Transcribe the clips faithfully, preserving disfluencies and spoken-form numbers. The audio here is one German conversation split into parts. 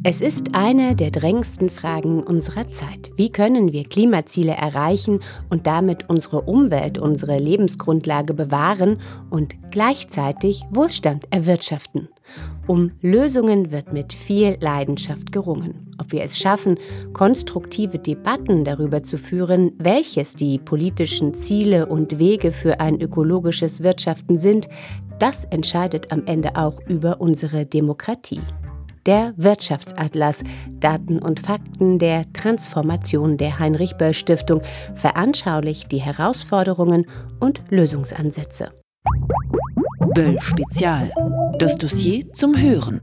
Es ist eine der drängendsten Fragen unserer Zeit. Wie können wir Klimaziele erreichen und damit unsere Umwelt, unsere Lebensgrundlage bewahren und gleichzeitig Wohlstand erwirtschaften? Um Lösungen wird mit viel Leidenschaft gerungen. Ob wir es schaffen, konstruktive Debatten darüber zu führen, welches die politischen Ziele und Wege für ein ökologisches Wirtschaften sind, das entscheidet am Ende auch über unsere Demokratie. Der Wirtschaftsatlas Daten und Fakten der Transformation der Heinrich-Böll-Stiftung veranschaulicht die Herausforderungen und Lösungsansätze. Böll Spezial. Das Dossier zum Hören.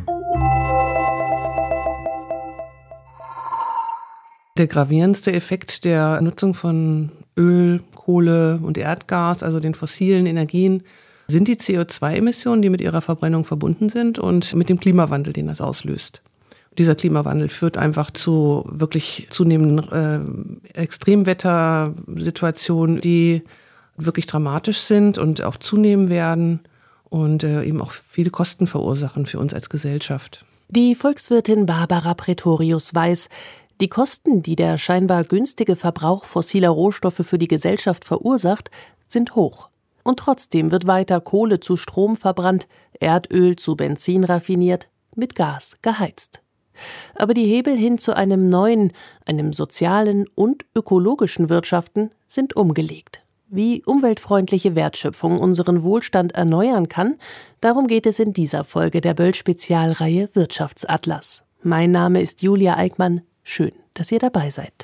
Der gravierendste Effekt der Nutzung von Öl, Kohle und Erdgas, also den fossilen Energien, sind die C O zwei Emissionen, die mit ihrer Verbrennung verbunden sind und mit dem Klimawandel, den das auslöst. Dieser Klimawandel führt einfach zu wirklich zunehmenden äh, Extremwettersituationen, die wirklich dramatisch sind und auch zunehmen werden und äh, eben auch viele Kosten verursachen für uns als Gesellschaft. Die Volkswirtin Barbara Pretorius weiß, die Kosten, die der scheinbar günstige Verbrauch fossiler Rohstoffe für die Gesellschaft verursacht, sind hoch. Und trotzdem wird weiter Kohle zu Strom verbrannt, Erdöl zu Benzin raffiniert, mit Gas geheizt. Aber die Hebel hin zu einem neuen, einem sozialen und ökologischen Wirtschaften sind umgelegt. Wie umweltfreundliche Wertschöpfung unseren Wohlstand erneuern kann, darum geht es in dieser Folge der Böll-Spezialreihe Wirtschaftsatlas. Mein Name ist Julia Eickmann. Schön, dass ihr dabei seid.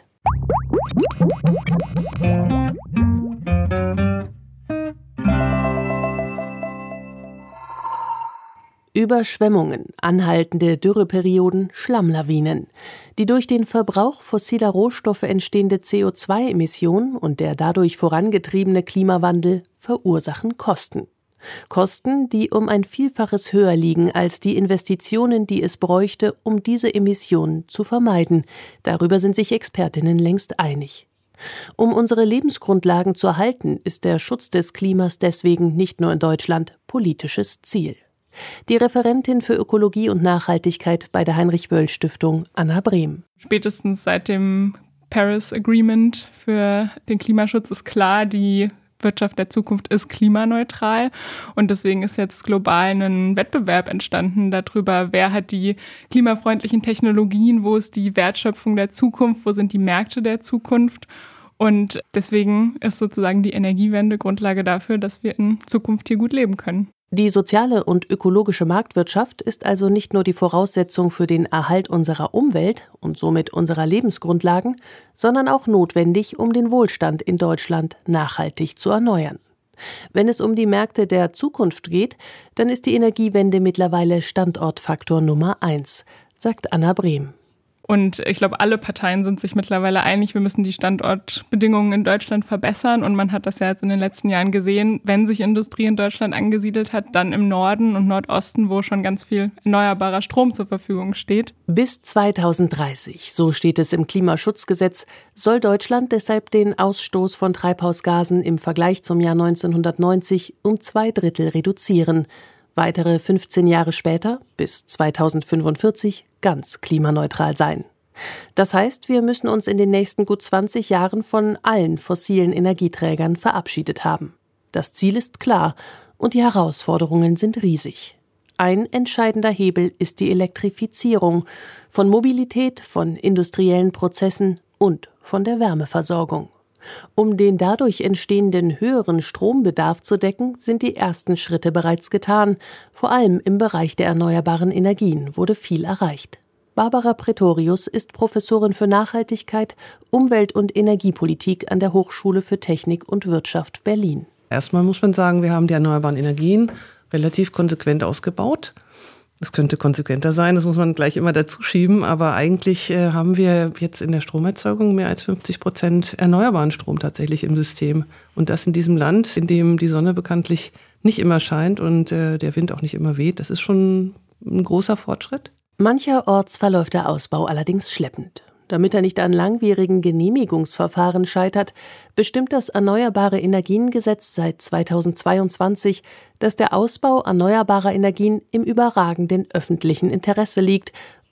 Überschwemmungen, anhaltende Dürreperioden, Schlammlawinen. Die durch den Verbrauch fossiler Rohstoffe entstehende C O zwei Emission und der dadurch vorangetriebene Klimawandel verursachen Kosten. Kosten, die um ein Vielfaches höher liegen als die Investitionen, die es bräuchte, um diese Emissionen zu vermeiden. Darüber sind sich Expertinnen längst einig. Um unsere Lebensgrundlagen zu erhalten, ist der Schutz des Klimas deswegen nicht nur in Deutschland politisches Ziel. Die Referentin für Ökologie und Nachhaltigkeit bei der Heinrich-Böll-Stiftung, Anna Brehm. Spätestens seit dem Paris Agreement für den Klimaschutz ist klar, die Wirtschaft der Zukunft ist klimaneutral. Und deswegen ist jetzt global ein Wettbewerb entstanden darüber, wer hat die klimafreundlichen Technologien, wo ist die Wertschöpfung der Zukunft, wo sind die Märkte der Zukunft. Und deswegen ist sozusagen die Energiewende Grundlage dafür, dass wir in Zukunft hier gut leben können. Die soziale und ökologische Marktwirtschaft ist also nicht nur die Voraussetzung für den Erhalt unserer Umwelt und somit unserer Lebensgrundlagen, sondern auch notwendig, um den Wohlstand in Deutschland nachhaltig zu erneuern. Wenn es um die Märkte der Zukunft geht, dann ist die Energiewende mittlerweile Standortfaktor Nummer eins, sagt Anna Brehm. Und ich glaube, alle Parteien sind sich mittlerweile einig, wir müssen die Standortbedingungen in Deutschland verbessern. Und man hat das ja jetzt in den letzten Jahren gesehen, wenn sich Industrie in Deutschland angesiedelt hat, dann im Norden und Nordosten, wo schon ganz viel erneuerbarer Strom zur Verfügung steht. Bis zweitausenddreißig, so steht es im Klimaschutzgesetz, soll Deutschland deshalb den Ausstoß von Treibhausgasen im Vergleich zum Jahr neunzehnhundertneunzig um zwei Drittel reduzieren. Weitere fünfzehn Jahre später, bis zweitausendfünfundvierzig, ganz klimaneutral sein. Das heißt, wir müssen uns in den nächsten gut zwanzig Jahren von allen fossilen Energieträgern verabschiedet haben. Das Ziel ist klar und die Herausforderungen sind riesig. Ein entscheidender Hebel ist die Elektrifizierung von Mobilität, von industriellen Prozessen und von der Wärmeversorgung. Um den dadurch entstehenden höheren Strombedarf zu decken, sind die ersten Schritte bereits getan. Vor allem im Bereich der erneuerbaren Energien wurde viel erreicht. Barbara Pretorius ist Professorin für Nachhaltigkeit, Umwelt- und Energiepolitik an der Hochschule für Technik und Wirtschaft Berlin. Erstmal muss man sagen, wir haben die erneuerbaren Energien relativ konsequent ausgebaut. Es könnte konsequenter sein, das muss man gleich immer dazu schieben, aber eigentlich äh, haben wir jetzt in der Stromerzeugung mehr als fünfzig Prozent erneuerbaren Strom tatsächlich im System. Und das in diesem Land, in dem die Sonne bekanntlich nicht immer scheint und äh, der Wind auch nicht immer weht. Das ist schon ein großer Fortschritt. Mancherorts verläuft der Ausbau allerdings schleppend. Damit er nicht an langwierigen Genehmigungsverfahren scheitert, bestimmt das Erneuerbare Energiengesetz seit zweitausendzweiundzwanzig, dass der Ausbau erneuerbarer Energien im überragenden öffentlichen Interesse liegt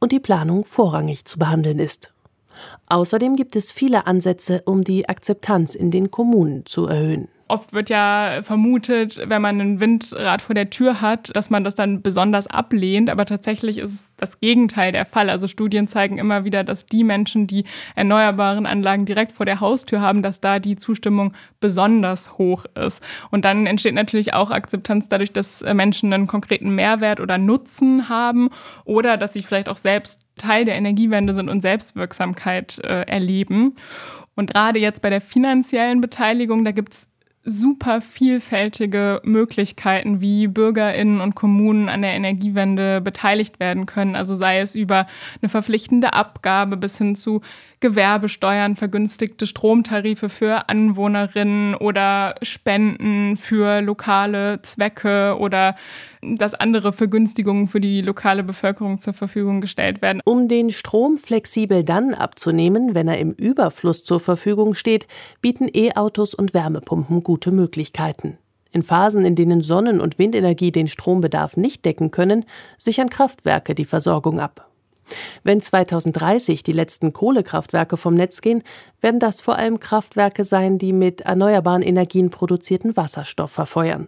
und die Planung vorrangig zu behandeln ist. Außerdem gibt es viele Ansätze, um die Akzeptanz in den Kommunen zu erhöhen. Oft wird ja vermutet, wenn man ein Windrad vor der Tür hat, dass man das dann besonders ablehnt. Aber tatsächlich ist das Gegenteil der Fall. Also Studien zeigen immer wieder, dass die Menschen, die erneuerbaren Anlagen direkt vor der Haustür haben, dass da die Zustimmung besonders hoch ist. Und dann entsteht natürlich auch Akzeptanz dadurch, dass Menschen einen konkreten Mehrwert oder Nutzen haben oder dass sie vielleicht auch selbst Teil der Energiewende sind und Selbstwirksamkeit äh, erleben. Und gerade jetzt bei der finanziellen Beteiligung, da gibt es super vielfältige Möglichkeiten, wie BürgerInnen und Kommunen an der Energiewende beteiligt werden können. Also sei es über eine verpflichtende Abgabe bis hin zu Gewerbesteuern, vergünstigte Stromtarife für Anwohnerinnen oder Spenden für lokale Zwecke oder dass andere Vergünstigungen für die lokale Bevölkerung zur Verfügung gestellt werden. Um den Strom flexibel dann abzunehmen, wenn er im Überfluss zur Verfügung steht, bieten E-Autos und Wärmepumpen gute Möglichkeiten. In Phasen, in denen Sonnen- und Windenergie den Strombedarf nicht decken können, sichern Kraftwerke die Versorgung ab. Wenn zweitausenddreißig die letzten Kohlekraftwerke vom Netz gehen, werden das vor allem Kraftwerke sein, die mit erneuerbaren Energien produzierten Wasserstoff verfeuern.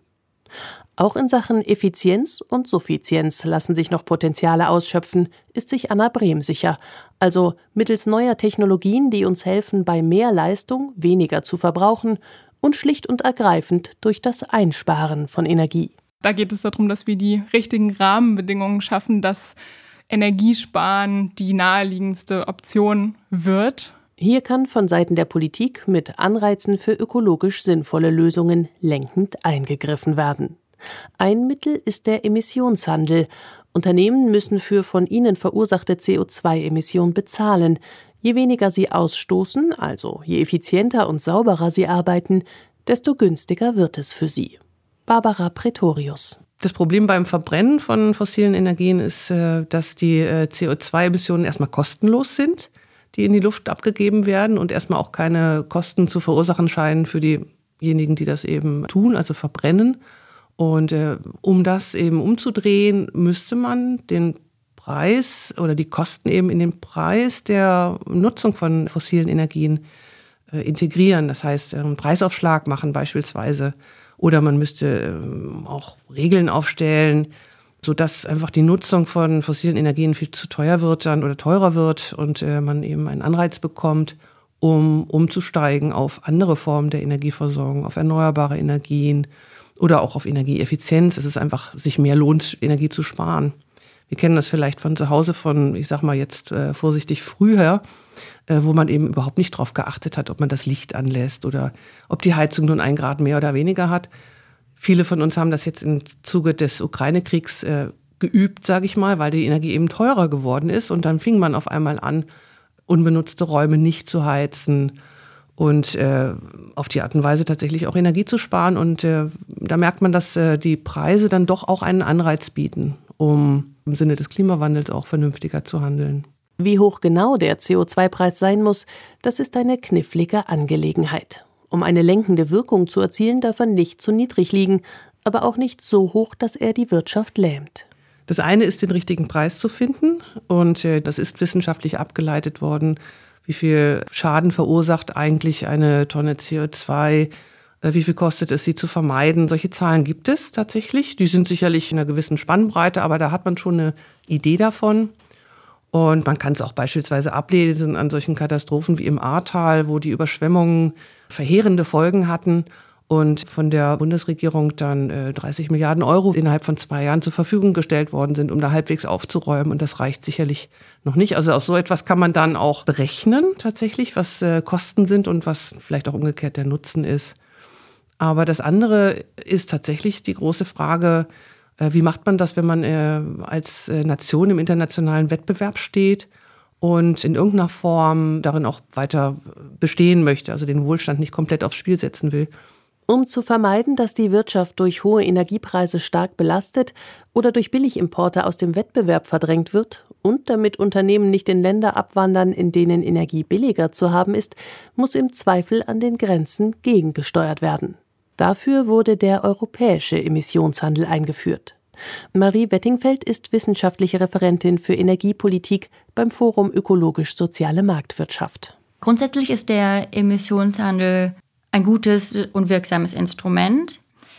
Auch in Sachen Effizienz und Suffizienz lassen sich noch Potenziale ausschöpfen, ist sich Anna Brehm sicher. Also mittels neuer Technologien, die uns helfen, bei mehr Leistung weniger zu verbrauchen und schlicht und ergreifend durch das Einsparen von Energie. Da geht es darum, dass wir die richtigen Rahmenbedingungen schaffen, dass Energiesparen die naheliegendste Option wird. Hier kann von Seiten der Politik mit Anreizen für ökologisch sinnvolle Lösungen lenkend eingegriffen werden. Ein Mittel ist der Emissionshandel. Unternehmen müssen für von ihnen verursachte C O zwei Emissionen bezahlen. Je weniger sie ausstoßen, also je effizienter und sauberer sie arbeiten, desto günstiger wird es für sie. Barbara Pretorius. Das Problem beim Verbrennen von fossilen Energien ist, dass die C O zwei Emissionen erstmal kostenlos sind, die in die Luft abgegeben werden und erstmal auch keine Kosten zu verursachen scheinen für diejenigen, die das eben tun, also verbrennen. Und äh, um das eben umzudrehen, müsste man den Preis oder die Kosten eben in den Preis der Nutzung von fossilen Energien äh, integrieren. Das heißt, äh, einen Preisaufschlag machen beispielsweise. Oder man müsste äh, auch Regeln aufstellen, sodass einfach die Nutzung von fossilen Energien viel zu teuer wird dann oder teurer wird und äh, man eben einen Anreiz bekommt, um umzusteigen auf andere Formen der Energieversorgung, auf erneuerbare Energien oder auch auf Energieeffizienz. Es ist einfach, sich mehr lohnt, Energie zu sparen. Wir kennen das vielleicht von zu Hause von, ich sag mal jetzt äh, vorsichtig früher, äh, wo man eben überhaupt nicht drauf geachtet hat, ob man das Licht anlässt oder ob die Heizung nun ein Grad mehr oder weniger hat. Viele von uns haben das jetzt im Zuge des Ukraine-Kriegs äh, geübt, sage ich mal, weil die Energie eben teurer geworden ist. Und dann fing man auf einmal an, unbenutzte Räume nicht zu heizen und äh, auf die Art und Weise tatsächlich auch Energie zu sparen. Und äh, da merkt man, dass äh, die Preise dann doch auch einen Anreiz bieten, um im Sinne des Klimawandels auch vernünftiger zu handeln. Wie hoch genau der C O zwei Preis sein muss, das ist eine knifflige Angelegenheit. Um eine lenkende Wirkung zu erzielen, darf er nicht zu niedrig liegen, aber auch nicht so hoch, dass er die Wirtschaft lähmt. Das eine ist, den richtigen Preis zu finden. Und äh, das ist wissenschaftlich abgeleitet worden, wie viel Schaden verursacht eigentlich eine Tonne C O zwei, äh, wie viel kostet es, sie zu vermeiden. Solche Zahlen gibt es tatsächlich. Die sind sicherlich in einer gewissen Spannbreite, aber da hat man schon eine Idee davon. Und man kann es auch beispielsweise ablesen an solchen Katastrophen wie im Ahrtal, wo die Überschwemmungen verheerende Folgen hatten und von der Bundesregierung dann äh, dreißig Milliarden Euro innerhalb von zwei Jahren zur Verfügung gestellt worden sind, um da halbwegs aufzuräumen. Und das reicht sicherlich noch nicht. Also aus so etwas kann man dann auch berechnen tatsächlich, was äh, Kosten sind und was vielleicht auch umgekehrt der Nutzen ist. Aber das andere ist tatsächlich die große Frage, äh, wie macht man das, wenn man äh, als äh, Nation im internationalen Wettbewerb steht und in irgendeiner Form darin auch weiter bestehen möchte, also den Wohlstand nicht komplett aufs Spiel setzen will. Um zu vermeiden, dass die Wirtschaft durch hohe Energiepreise stark belastet oder durch Billigimporte aus dem Wettbewerb verdrängt wird und damit Unternehmen nicht in Länder abwandern, in denen Energie billiger zu haben ist, muss im Zweifel an den Grenzen gegengesteuert werden. Dafür wurde der europäische Emissionshandel eingeführt. Marie Wettingfeld ist wissenschaftliche Referentin für Energiepolitik beim Forum Ökologisch-Soziale Marktwirtschaft. Grundsätzlich ist der Emissionshandel ein gutes und wirksames Instrument.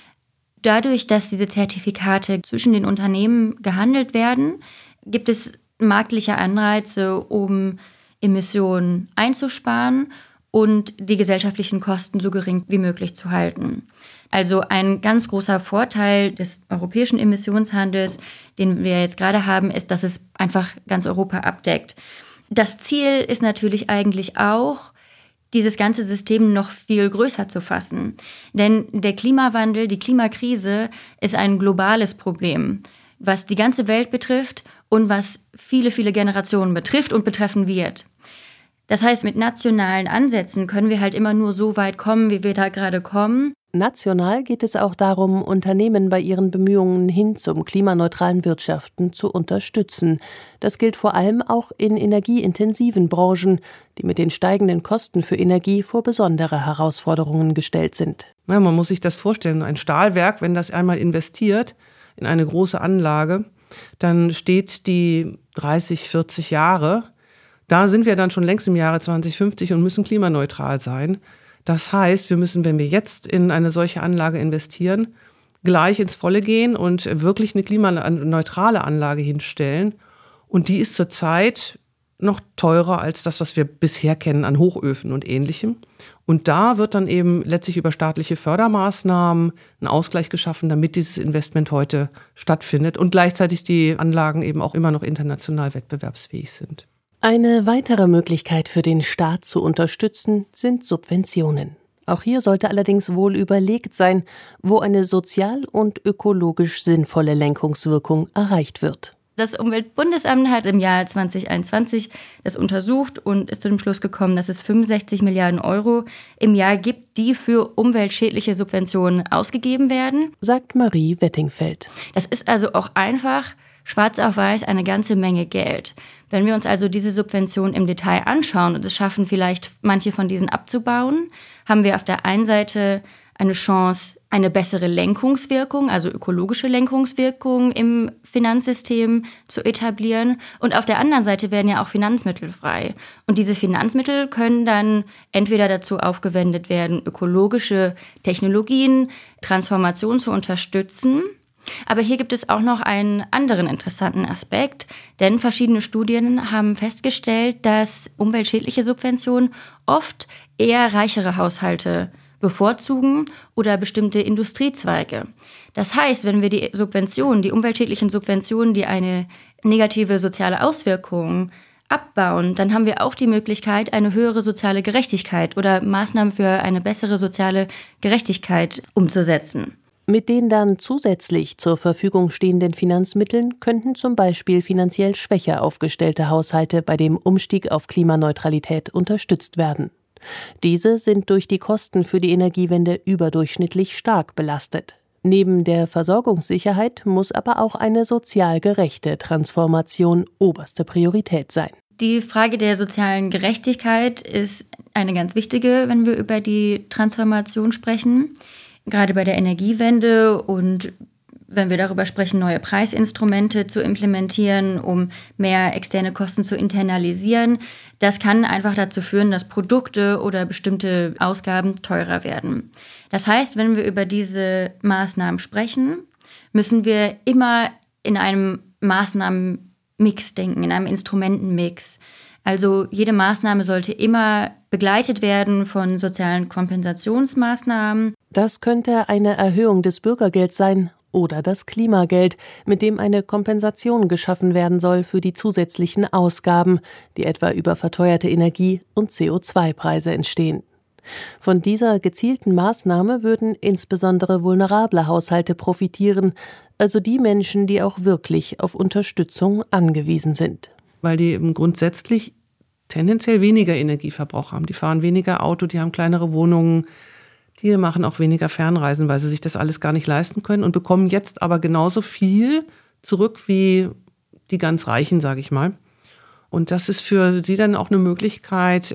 Dadurch, dass diese Zertifikate zwischen den Unternehmen gehandelt werden, gibt es marktliche Anreize, um Emissionen einzusparen und die gesellschaftlichen Kosten so gering wie möglich zu halten. Also ein ganz großer Vorteil des europäischen Emissionshandels, den wir jetzt gerade haben, ist, dass es einfach ganz Europa abdeckt. Das Ziel ist natürlich eigentlich auch, dieses ganze System noch viel größer zu fassen. Denn der Klimawandel, die Klimakrise ist ein globales Problem, was die ganze Welt betrifft und was viele, viele Generationen betrifft und betreffen wird. Das heißt, mit nationalen Ansätzen können wir halt immer nur so weit kommen, wie wir da gerade kommen. National geht es auch darum, Unternehmen bei ihren Bemühungen hin zum klimaneutralen Wirtschaften zu unterstützen. Das gilt vor allem auch in energieintensiven Branchen, die mit den steigenden Kosten für Energie vor besondere Herausforderungen gestellt sind. Ja, man muss sich das vorstellen, ein Stahlwerk, wenn das einmal investiert in eine große Anlage, dann steht die dreißig, vierzig Jahre. Da sind wir dann schon längst im Jahre zwanzig fünfzig und müssen klimaneutral sein. Das heißt, wir müssen, wenn wir jetzt in eine solche Anlage investieren, gleich ins Volle gehen und wirklich eine klimaneutrale Anlage hinstellen. Und die ist zurzeit noch teurer als das, was wir bisher kennen an Hochöfen und Ähnlichem. Und da wird dann eben letztlich über staatliche Fördermaßnahmen ein Ausgleich geschaffen, damit dieses Investment heute stattfindet und gleichzeitig die Anlagen eben auch immer noch international wettbewerbsfähig sind. Eine weitere Möglichkeit für den Staat zu unterstützen sind Subventionen. Auch hier sollte allerdings wohl überlegt sein, wo eine sozial und ökologisch sinnvolle Lenkungswirkung erreicht wird. Das Umweltbundesamt hat im Jahr zwanzig einundzwanzig das untersucht und ist zu dem Schluss gekommen, dass es fünfundsechzig Milliarden Euro im Jahr gibt, die für umweltschädliche Subventionen ausgegeben werden, sagt Marie Wettingfeld. Das ist also auch einfach schwarz auf weiß eine ganze Menge Geld. Wenn wir uns also diese Subventionen im Detail anschauen und es schaffen, vielleicht manche von diesen abzubauen, haben wir auf der einen Seite eine Chance, eine bessere Lenkungswirkung, also ökologische Lenkungswirkung im Finanzsystem zu etablieren. Und auf der anderen Seite werden ja auch Finanzmittel frei. Und diese Finanzmittel können dann entweder dazu aufgewendet werden, ökologische Technologien, Transformation zu unterstützen. Aber hier gibt es auch noch einen anderen interessanten Aspekt, denn verschiedene Studien haben festgestellt, dass umweltschädliche Subventionen oft eher reichere Haushalte bevorzugen oder bestimmte Industriezweige. Das heißt, wenn wir die Subventionen, die umweltschädlichen Subventionen, die eine negative soziale Auswirkung abbauen, dann haben wir auch die Möglichkeit, eine höhere soziale Gerechtigkeit oder Maßnahmen für eine bessere soziale Gerechtigkeit umzusetzen. Mit den dann zusätzlich zur Verfügung stehenden Finanzmitteln könnten zum Beispiel finanziell schwächer aufgestellte Haushalte bei dem Umstieg auf Klimaneutralität unterstützt werden. Diese sind durch die Kosten für die Energiewende überdurchschnittlich stark belastet. Neben der Versorgungssicherheit muss aber auch eine sozial gerechte Transformation oberste Priorität sein. Die Frage der sozialen Gerechtigkeit ist eine ganz wichtige, wenn wir über die Transformation sprechen. Gerade bei der Energiewende und wenn wir darüber sprechen, neue Preisinstrumente zu implementieren, um mehr externe Kosten zu internalisieren, das kann einfach dazu führen, dass Produkte oder bestimmte Ausgaben teurer werden. Das heißt, wenn wir über diese Maßnahmen sprechen, müssen wir immer in einem Maßnahmenmix denken, in einem Instrumentenmix. Also jede Maßnahme sollte immer begleitet werden von sozialen Kompensationsmaßnahmen. Das könnte eine Erhöhung des Bürgergelds sein oder das Klimageld, mit dem eine Kompensation geschaffen werden soll für die zusätzlichen Ausgaben, die etwa über verteuerte Energie- und C O zwei Preise entstehen. Von dieser gezielten Maßnahme würden insbesondere vulnerable Haushalte profitieren, also die Menschen, die auch wirklich auf Unterstützung angewiesen sind. Weil die eben grundsätzlich tendenziell weniger Energieverbrauch haben. Die fahren weniger Auto, die haben kleinere Wohnungen, die machen auch weniger Fernreisen, weil sie sich das alles gar nicht leisten können und bekommen jetzt aber genauso viel zurück wie die ganz Reichen, sage ich mal. Und das ist für sie dann auch eine Möglichkeit,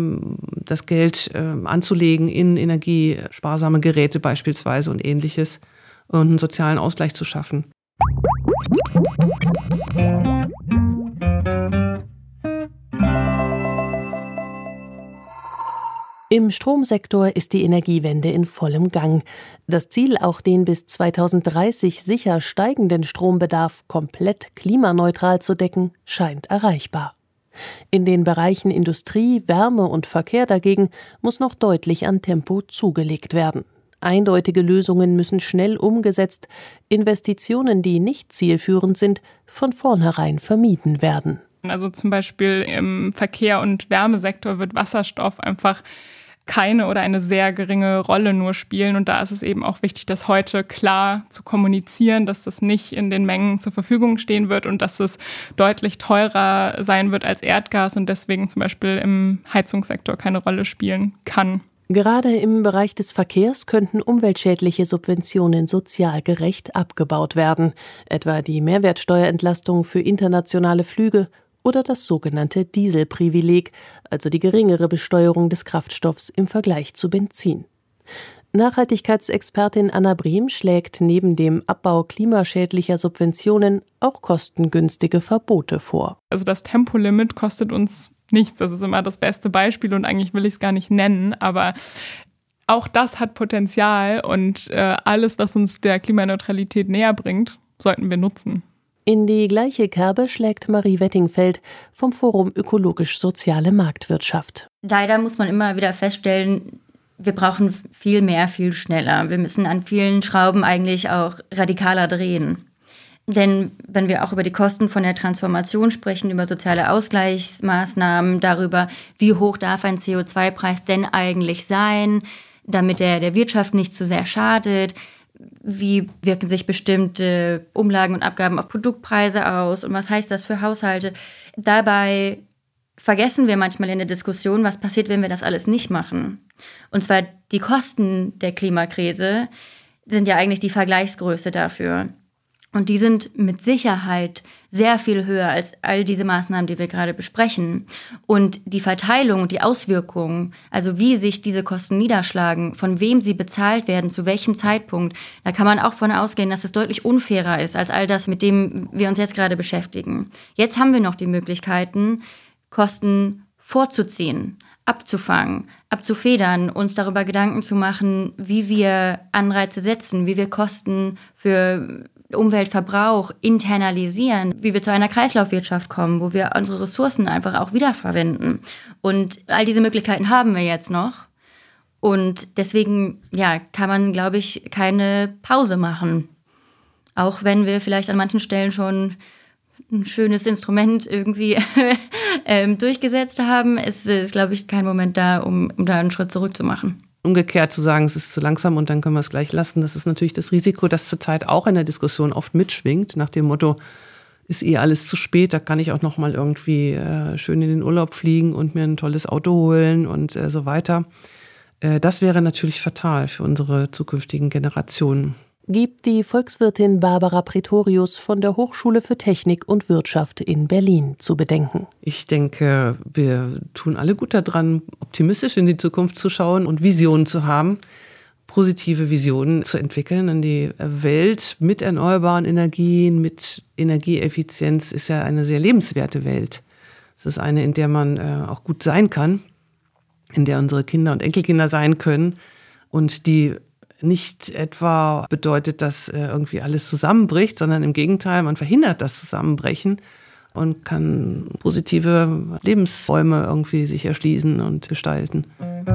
das Geld anzulegen in energiesparsame Geräte beispielsweise und Ähnliches und einen sozialen Ausgleich zu schaffen. Im Stromsektor ist die Energiewende in vollem Gang. Das Ziel, auch den bis zweitausenddreißig sicher steigenden Strombedarf komplett klimaneutral zu decken, scheint erreichbar. In den Bereichen Industrie, Wärme und Verkehr dagegen muss noch deutlich an Tempo zugelegt werden. Eindeutige Lösungen müssen schnell umgesetzt, Investitionen, die nicht zielführend sind, von vornherein vermieden werden. Also zum Beispiel im Verkehr- und Wärmesektor wird Wasserstoff einfach keine oder eine sehr geringe Rolle nur spielen. Und da ist es eben auch wichtig, das heute klar zu kommunizieren, dass das nicht in den Mengen zur Verfügung stehen wird und dass es deutlich teurer sein wird als Erdgas und deswegen zum Beispiel im Heizungssektor keine Rolle spielen kann. Gerade im Bereich des Verkehrs könnten umweltschädliche Subventionen sozial gerecht abgebaut werden, etwa die Mehrwertsteuerentlastung für internationale Flüge oder das sogenannte Dieselprivileg, also die geringere Besteuerung des Kraftstoffs im Vergleich zu Benzin. Nachhaltigkeitsexpertin Anna Brehm schlägt neben dem Abbau klimaschädlicher Subventionen auch kostengünstige Verbote vor. Also das Tempolimit kostet uns nichts. Das ist immer das beste Beispiel und eigentlich will ich es gar nicht nennen, aber auch das hat Potenzial und äh, alles, was uns der Klimaneutralität näher bringt, sollten wir nutzen. In die gleiche Kerbe schlägt Marie Wettingfeld vom Forum Ökologisch-Soziale Marktwirtschaft. Leider muss man immer wieder feststellen, wir brauchen viel mehr, viel schneller. Wir müssen an vielen Schrauben eigentlich auch radikaler drehen. Denn wenn wir auch über die Kosten von der Transformation sprechen, über soziale Ausgleichsmaßnahmen, darüber, wie hoch darf ein C O zwei Preis denn eigentlich sein, damit er der Wirtschaft nicht zu sehr schadet, wie wirken sich bestimmte Umlagen und Abgaben auf Produktpreise aus und was heißt das für Haushalte. Dabei vergessen wir manchmal in der Diskussion, was passiert, wenn wir das alles nicht machen. Und zwar die Kosten der Klimakrise sind ja eigentlich die Vergleichsgröße dafür. Und die sind mit Sicherheit sehr viel höher als all diese Maßnahmen, die wir gerade besprechen. Und die Verteilung und die Auswirkungen, also wie sich diese Kosten niederschlagen, von wem sie bezahlt werden, zu welchem Zeitpunkt, da kann man auch von ausgehen, dass es deutlich unfairer ist als all das, mit dem wir uns jetzt gerade beschäftigen. Jetzt haben wir noch die Möglichkeiten, Kosten vorzuziehen, abzufangen, abzufedern, uns darüber Gedanken zu machen, wie wir Anreize setzen, wie wir Kosten für Umweltverbrauch internalisieren, wie wir zu einer Kreislaufwirtschaft kommen, wo wir unsere Ressourcen einfach auch wiederverwenden. Und all diese Möglichkeiten haben wir jetzt noch. Und deswegen, ja, kann man, glaube ich, keine Pause machen. Auch wenn wir vielleicht an manchen Stellen schon ein schönes Instrument irgendwie ähm, durchgesetzt haben, ist, ist, glaube ich, kein Moment da, um, um da einen Schritt zurück zu machen. Umgekehrt zu sagen, es ist zu langsam und dann können wir es gleich lassen, das ist natürlich das Risiko, das zurzeit auch in der Diskussion oft mitschwingt, nach dem Motto, ist eh alles zu spät, da kann ich auch noch mal irgendwie äh, schön in den Urlaub fliegen und mir ein tolles Auto holen und äh, so weiter. Äh, das wäre natürlich fatal für unsere zukünftigen Generationen. Gibt die Volkswirtin Barbara Pretorius von der Hochschule für Technik und Wirtschaft in Berlin zu bedenken. Ich denke, wir tun alle gut daran, optimistisch in die Zukunft zu schauen und Visionen zu haben, positive Visionen zu entwickeln. Denn die Welt mit erneuerbaren Energien, mit Energieeffizienz ist ja eine sehr lebenswerte Welt. Es ist eine, in der man äh, auch gut sein kann, in der unsere Kinder und Enkelkinder sein können und die nicht etwa bedeutet, dass irgendwie alles zusammenbricht, sondern im Gegenteil, man verhindert das Zusammenbrechen und kann positive Lebensräume irgendwie sich erschließen und gestalten.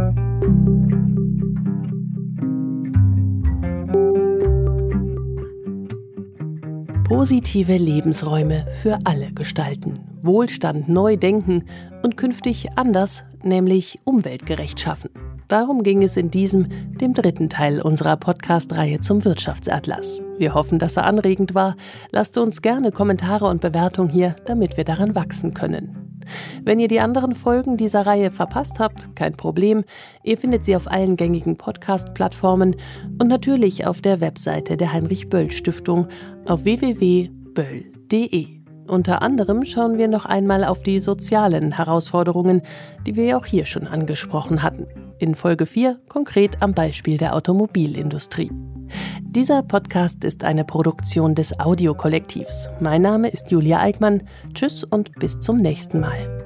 Positive Lebensräume für alle gestalten, Wohlstand neu denken und künftig anders, nämlich umweltgerecht schaffen. Darum ging es in diesem, dem dritten Teil unserer Podcast-Reihe zum Wirtschaftsatlas. Wir hoffen, dass er anregend war. Lasst uns gerne Kommentare und Bewertungen hier, damit wir daran wachsen können. Wenn ihr die anderen Folgen dieser Reihe verpasst habt, kein Problem. Ihr findet sie auf allen gängigen Podcast-Plattformen und natürlich auf der Webseite der Heinrich-Böll-Stiftung auf w w w punkt böll punkt d e. Unter anderem schauen wir noch einmal auf die sozialen Herausforderungen, die wir ja auch hier schon angesprochen hatten. In Folge vier konkret am Beispiel der Automobilindustrie. Dieser Podcast ist eine Produktion des Audiokollektivs. Mein Name ist Julia Eickmann. Tschüss und bis zum nächsten Mal.